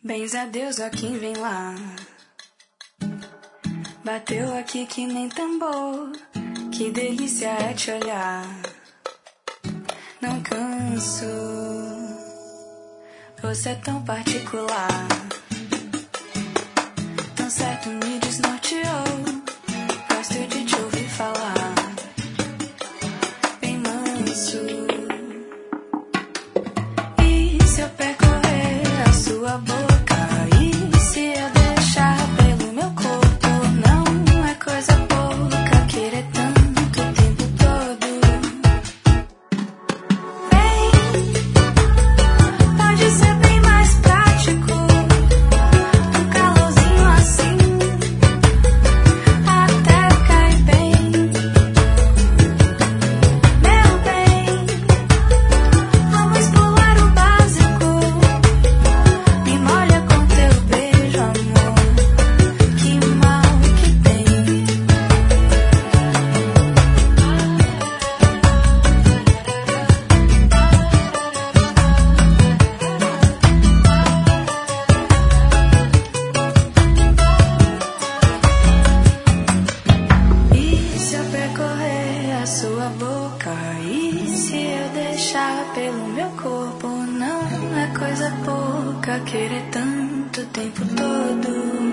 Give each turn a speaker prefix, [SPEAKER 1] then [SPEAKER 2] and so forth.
[SPEAKER 1] Bens a Deus, ó quem vem lá. Bateu aqui que nem tambor. Que delícia é te olhar. Não canso. Você é tão particular. Tão certo me desnorteou. Gosto de te ouvir falar. Bem manso. E se eu percorrer a sua boca? E se eu deixar pelo meu corpo? Não é coisa pouca querer tanto o tempo todo. Vem, pode ser bem mais prático. Um calorzinho assim até cai bem. Meu bem, vamos pular o básico. Me molha com teu beijo, amor. Que mal que tem. E se eu percorrer a sua boca? E se eu deixar pelo meu corpo? Não é coisa pouca querer tanto o tempo todo.